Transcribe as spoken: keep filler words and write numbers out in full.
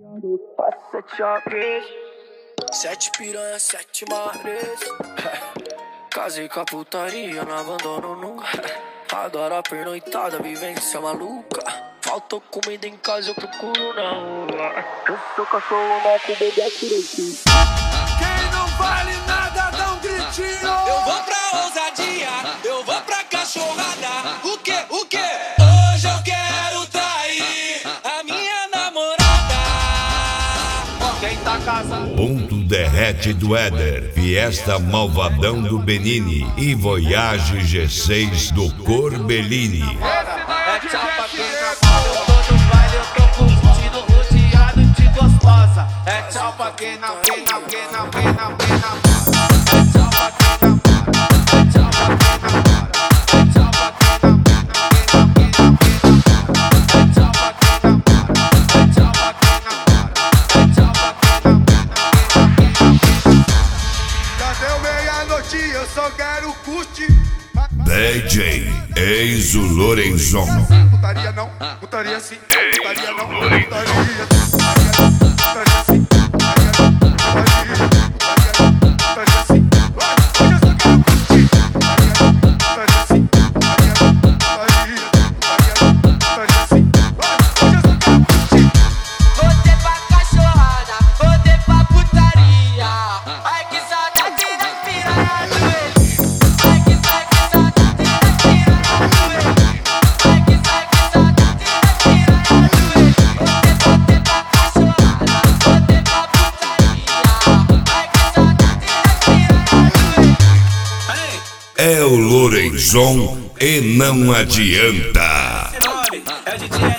Sete choques, sete piranha, sete mares. Casei com a putaria, não abandono nunca. Adoro a pernoitada, vivência maluca. Faltou comida em casa, eu procuro na rua. Eu sou cachorro nato, bebê aqui. Quem não vale nada, dá um gritinho. Eu vou pra ousadia, eu vou pra cachorrada. O que, o que? Hoje eu quero trair a minha namorada. Quem tá casado? Ponto Derrete do Éder, Fiesta Malvadão do Benini e Voyage G seis do Corbellini. É tchau pra quem não vale, eu tô no baile, eu tô curtindo, rodeado de gostosa. É tchau pra quem não, quem não, quem não, quem não, quem não. É tchau pra quem não para, é tchau pra quem não para, é tchau pra quem não, quem não, quem não, quem não, quem não. É tchau pra quem não para, é tchau pra quem não para, é tchau pra quem não, quem não, quem não, quem não. Já deu meia-noite, eu só quero curtir. D J Enzo Lorenzon. Putaria não, putaria sim, putaria não, putaria, putaria não, putaria sim, putaria não, putaria, putaria sim. Hoje eu só quero curtir. Putaria não, putaria sim, putaria não, putaria, putaria não, putaria sim. Hoje eu só quero curtir. Voltei pra cachorrada, voltei pra putaria. Ai que saudade das piranha do ele. Ai que sai, que saudade das piranha do ele. Ai que sai, que saudade das piranha do ele. Voltei, voltei pra cachorrada, voltei pra putaria. Ai que saudade das piranha do ele. É o Lorenzon e não adianta. Esse nome é o D J